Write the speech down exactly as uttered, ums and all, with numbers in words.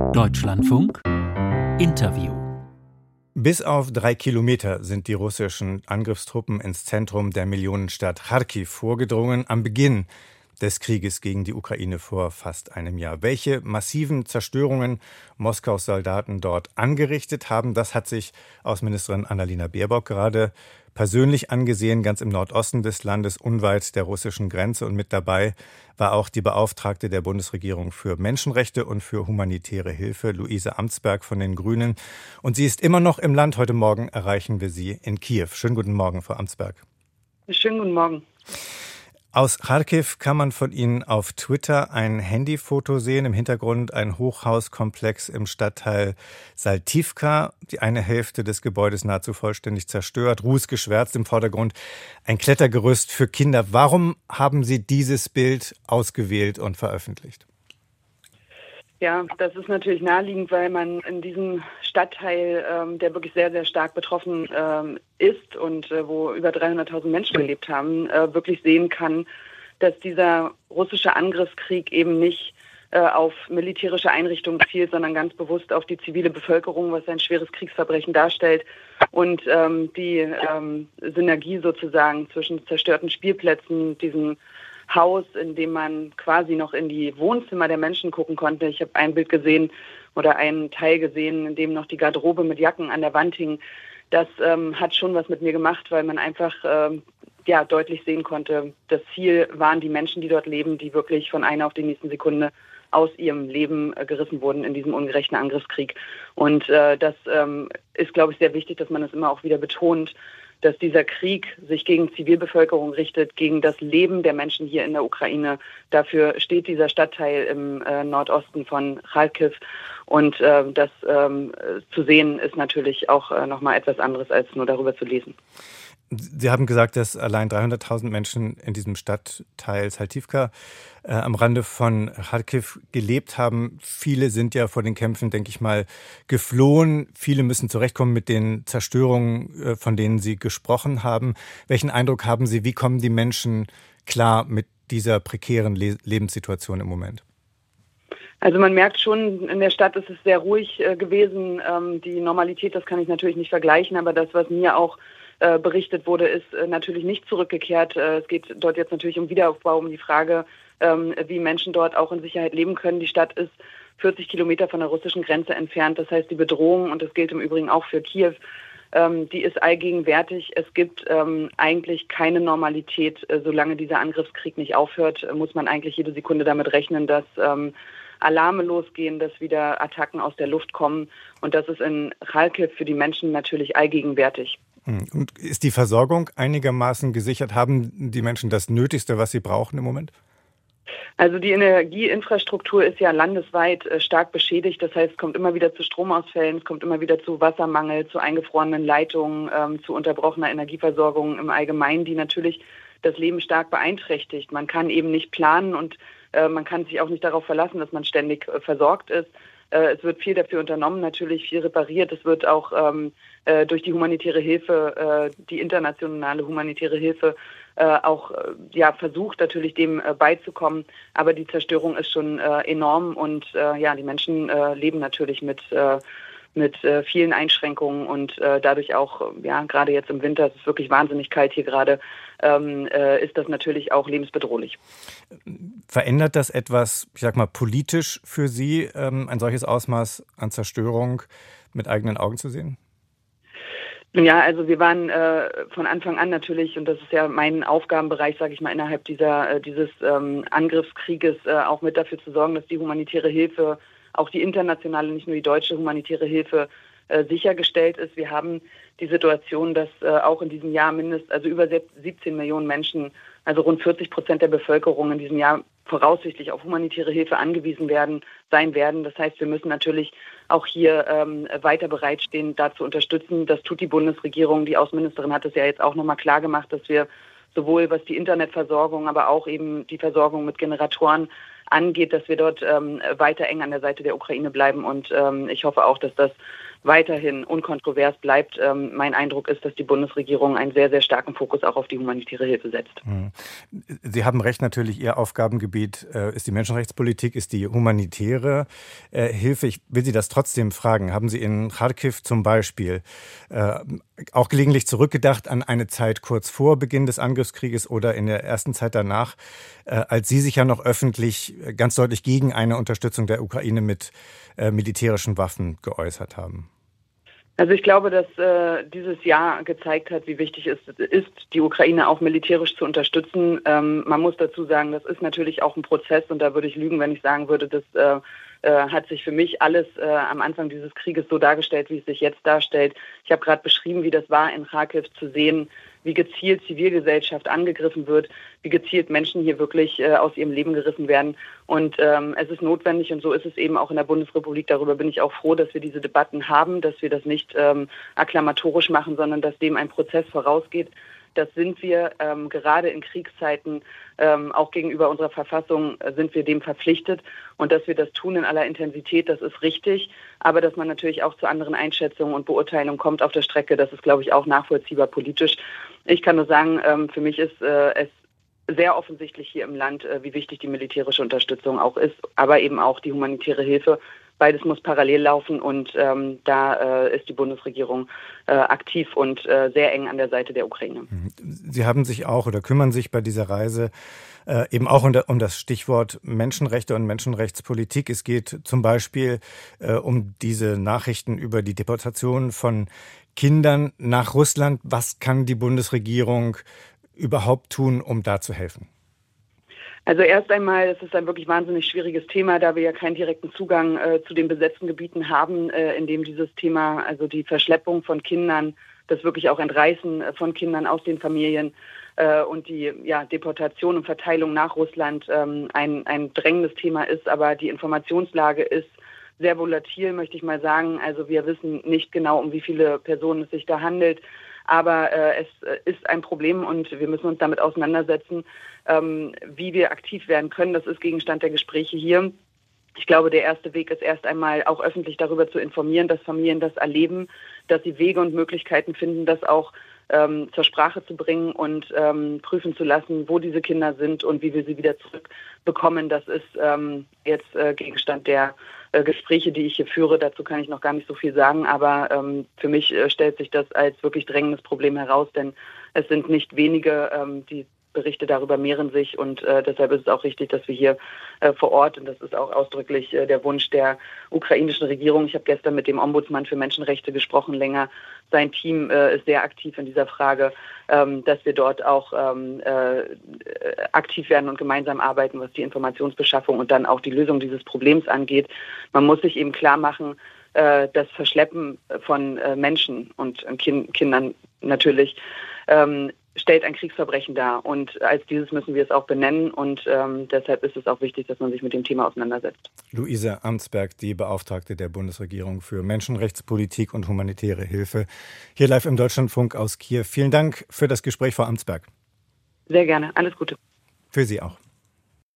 Deutschlandfunk Interview. Bis auf drei Kilometer sind die russischen Angriffstruppen ins Zentrum der Millionenstadt Charkiw vorgedrungen am Beginn des Krieges gegen die Ukraine vor fast einem Jahr. Welche massiven Zerstörungen Moskaus Soldaten dort angerichtet haben, das hat sich Außenministerin Annalena Baerbock gerade persönlich angesehen, ganz im Nordosten des Landes, unweit der russischen Grenze. Und mit dabei war auch die Beauftragte der Bundesregierung für Menschenrechte und für humanitäre Hilfe, Luise Amtsberg von den Grünen. Und sie ist immer noch im Land. Heute Morgen erreichen wir sie in Kiew. Schönen guten Morgen, Frau Amtsberg. Schönen guten Morgen. Aus Charkiw kann man von Ihnen auf Twitter ein Handyfoto sehen. Im Hintergrund ein Hochhauskomplex im Stadtteil Saltivka. Die eine Hälfte des Gebäudes nahezu vollständig zerstört, rußgeschwärzt. Im Vordergrund ein Klettergerüst für Kinder. Warum haben Sie dieses Bild ausgewählt und veröffentlicht? Ja, das ist natürlich naheliegend, weil man in diesem Stadtteil, ähm, der wirklich sehr, sehr stark betroffen ähm, ist und äh, wo über dreihunderttausend Menschen gelebt haben, äh, wirklich sehen kann, dass dieser russische Angriffskrieg eben nicht äh, auf militärische Einrichtungen zielt, sondern ganz bewusst auf die zivile Bevölkerung, was ein schweres Kriegsverbrechen darstellt. Und ähm, die ähm, Synergie sozusagen zwischen zerstörten Spielplätzen, diesem Haus, in dem man quasi noch in die Wohnzimmer der Menschen gucken konnte. Ich habe ein Bild gesehen oder einen Teil gesehen, in dem noch die Garderobe mit Jacken an der Wand hing. Das ähm, hat schon was mit mir gemacht, weil man einfach ähm, ja, deutlich sehen konnte, das Ziel waren die Menschen, die dort leben, die wirklich von einer auf die nächste Sekunde aus ihrem Leben äh, gerissen wurden in diesem ungerechten Angriffskrieg. Und äh, das ähm, ist, glaube ich, sehr wichtig, dass man das immer auch wieder betont, dass dieser Krieg sich gegen Zivilbevölkerung richtet, gegen das Leben der Menschen hier in der Ukraine. Dafür steht dieser Stadtteil im äh, Nordosten von Charkiw. Und äh, das ähm, zu sehen ist natürlich auch äh, nochmal etwas anderes, als nur darüber zu lesen. Sie haben gesagt, dass allein dreihunderttausend Menschen in diesem Stadtteil Saltivka äh, am Rande von Charkiw gelebt haben. Viele sind ja vor den Kämpfen, denke ich mal, geflohen. Viele müssen zurechtkommen mit den Zerstörungen, äh, von denen Sie gesprochen haben. Welchen Eindruck haben Sie, wie kommen die Menschen klar mit dieser prekären Le- Lebenssituation im Moment? Also man merkt schon, in der Stadt ist es sehr ruhig äh, gewesen. Ähm, die Normalität, das kann ich natürlich nicht vergleichen, aber das, was mir auch berichtet wurde, ist natürlich nicht zurückgekehrt. Es geht dort jetzt natürlich um Wiederaufbau, um die Frage, wie Menschen dort auch in Sicherheit leben können. Die Stadt ist vierzig Kilometer von der russischen Grenze entfernt. Das heißt, die Bedrohung, und das gilt im Übrigen auch für Kiew, die ist allgegenwärtig. Es gibt eigentlich keine Normalität. Solange dieser Angriffskrieg nicht aufhört, muss man eigentlich jede Sekunde damit rechnen, dass Alarme losgehen, dass wieder Attacken aus der Luft kommen. Und das ist in Charkiw für die Menschen natürlich allgegenwärtig. Und ist die Versorgung einigermaßen gesichert? Haben die Menschen das Nötigste, was sie brauchen im Moment? Also die Energieinfrastruktur ist ja landesweit äh, stark beschädigt. Das heißt, es kommt immer wieder zu Stromausfällen, es kommt immer wieder zu Wassermangel, zu eingefrorenen Leitungen, ähm, zu unterbrochener Energieversorgung im Allgemeinen, die natürlich das Leben stark beeinträchtigt. Man kann eben nicht planen und äh, man kann sich auch nicht darauf verlassen, dass man ständig äh, versorgt ist. Es wird viel dafür unternommen, natürlich viel repariert. Es wird auch ähm, äh, durch die humanitäre Hilfe, äh, die internationale humanitäre Hilfe, äh, auch äh, ja, versucht natürlich dem äh, beizukommen. Aber die Zerstörung ist schon äh, enorm und äh, ja, die Menschen äh, leben natürlich mit, äh, mit äh, vielen Einschränkungen und äh, dadurch auch, ja, gerade jetzt im Winter, es ist wirklich wahnsinnig kalt hier gerade, ähm, äh, ist das natürlich auch lebensbedrohlich. Verändert das etwas, ich sag mal, politisch für Sie, ähm, ein solches Ausmaß an Zerstörung mit eigenen Augen zu sehen? Ja, also wir waren äh, von Anfang an natürlich, und das ist ja mein Aufgabenbereich, sage ich mal, innerhalb dieser äh, dieses ähm, Angriffskrieges äh, auch mit dafür zu sorgen, dass die humanitäre Hilfe, auch die internationale, nicht nur die deutsche humanitäre Hilfe, äh, sichergestellt ist. Wir haben die Situation, dass äh, auch in diesem Jahr mindestens, also über siebzehn Millionen Menschen, also rund vierzig Prozent der Bevölkerung in diesem Jahr voraussichtlich auf humanitäre Hilfe angewiesen werden, sein werden. Das heißt, wir müssen natürlich auch hier ähm, weiter bereitstehen, da zu unterstützen. Das tut die Bundesregierung. Die Außenministerin hat es ja jetzt auch nochmal klar gemacht, dass wir sowohl was die Internetversorgung, aber auch eben die Versorgung mit Generatoren angeht, dass wir dort ähm, weiter eng an der Seite der Ukraine bleiben. Und ähm, ich hoffe auch, dass das weiterhin unkontrovers bleibt. Ähm, mein Eindruck ist, dass die Bundesregierung einen sehr, sehr starken Fokus auch auf die humanitäre Hilfe setzt. Sie haben recht, natürlich, Ihr Aufgabengebiet äh, ist die Menschenrechtspolitik, ist die humanitäre äh, Hilfe. Ich will Sie das trotzdem fragen. Haben Sie in Charkiw zum Beispiel äh, auch gelegentlich zurückgedacht an eine Zeit kurz vor Beginn des Angriffskrieges oder in der ersten Zeit danach, äh, als Sie sich ja noch öffentlich ganz deutlich gegen eine Unterstützung der Ukraine mit äh, militärischen Waffen geäußert haben? Also ich glaube, dass äh, dieses Jahr gezeigt hat, wie wichtig es ist, die Ukraine auch militärisch zu unterstützen. Ähm, man muss dazu sagen, das ist natürlich auch ein Prozess und da würde ich lügen, wenn ich sagen würde, das äh, äh, hat sich für mich alles äh, am Anfang dieses Krieges so dargestellt, wie es sich jetzt darstellt. Ich habe gerade beschrieben, wie das war, in Charkiw zu sehen, wie gezielt Zivilgesellschaft angegriffen wird, wie gezielt Menschen hier wirklich äh, aus ihrem Leben gerissen werden. Und ähm, es ist notwendig, und so ist es eben auch in der Bundesrepublik. Darüber bin ich auch froh, dass wir diese Debatten haben, dass wir das nicht ähm, akklamatorisch machen, sondern dass dem ein Prozess vorausgeht. Das sind wir ähm, gerade in Kriegszeiten, ähm, auch gegenüber unserer Verfassung, äh, sind wir dem verpflichtet. Und dass wir das tun in aller Intensität, das ist richtig. Aber dass man natürlich auch zu anderen Einschätzungen und Beurteilungen kommt auf der Strecke, das ist, glaube ich, auch nachvollziehbar politisch. Ich kann nur sagen, ähm, für mich ist äh, es sehr offensichtlich hier im Land, äh, wie wichtig die militärische Unterstützung auch ist, aber eben auch die humanitäre Hilfe. Beides muss parallel laufen und ähm, da äh, ist die Bundesregierung äh, aktiv und äh, sehr eng an der Seite der Ukraine. Sie haben sich auch oder kümmern sich bei dieser Reise äh, eben auch um, um das Stichwort Menschenrechte und Menschenrechtspolitik. Es geht zum Beispiel äh, um diese Nachrichten über die Deportation von Kindern nach Russland. Was kann die Bundesregierung überhaupt tun, um da zu helfen? Also erst einmal, es ist ein wirklich wahnsinnig schwieriges Thema, da wir ja keinen direkten Zugang äh, zu den besetzten Gebieten haben, äh, in dem dieses Thema, also die Verschleppung von Kindern, das wirklich auch Entreißen äh, von Kindern aus den Familien äh, und die ja, Deportation und Verteilung nach Russland ähm, ein, ein drängendes Thema ist. Aber die Informationslage ist sehr volatil, möchte ich mal sagen. Also wir wissen nicht genau, um wie viele Personen es sich da handelt. Aber äh, es ist ein Problem und wir müssen uns damit auseinandersetzen, ähm, wie wir aktiv werden können. Das ist Gegenstand der Gespräche hier. Ich glaube, der erste Weg ist erst einmal auch öffentlich darüber zu informieren, dass Familien das erleben, dass sie Wege und Möglichkeiten finden, das auch ähm, zur Sprache zu bringen und ähm, prüfen zu lassen, wo diese Kinder sind und wie wir sie wieder zurückbekommen. Das ist ähm, jetzt äh, Gegenstand der äh, Gespräche, die ich hier führe. Dazu kann ich noch gar nicht so viel sagen, aber ähm, für mich äh, stellt sich das als wirklich drängendes Problem heraus, denn es sind nicht wenige, ähm, die Berichte darüber mehren sich und äh, deshalb ist es auch richtig, dass wir hier äh, vor Ort, und das ist auch ausdrücklich äh, der Wunsch der ukrainischen Regierung. Ich habe gestern mit dem Ombudsmann für Menschenrechte gesprochen, länger. Sein Team äh, ist sehr aktiv in dieser Frage, ähm, dass wir dort auch ähm, äh, aktiv werden und gemeinsam arbeiten, was die Informationsbeschaffung und dann auch die Lösung dieses Problems angeht. Man muss sich eben klar machen, äh, das Verschleppen von äh, Menschen und äh, kind, Kindern natürlich ähm, stellt ein Kriegsverbrechen dar. Und als dieses müssen wir es auch benennen. Und ähm, deshalb ist es auch wichtig, dass man sich mit dem Thema auseinandersetzt. Luise Amtsberg, die Beauftragte der Bundesregierung für Menschenrechtspolitik und humanitäre Hilfe, hier live im Deutschlandfunk aus Kiew. Vielen Dank für das Gespräch, Frau Amtsberg. Sehr gerne. Alles Gute. Für Sie auch.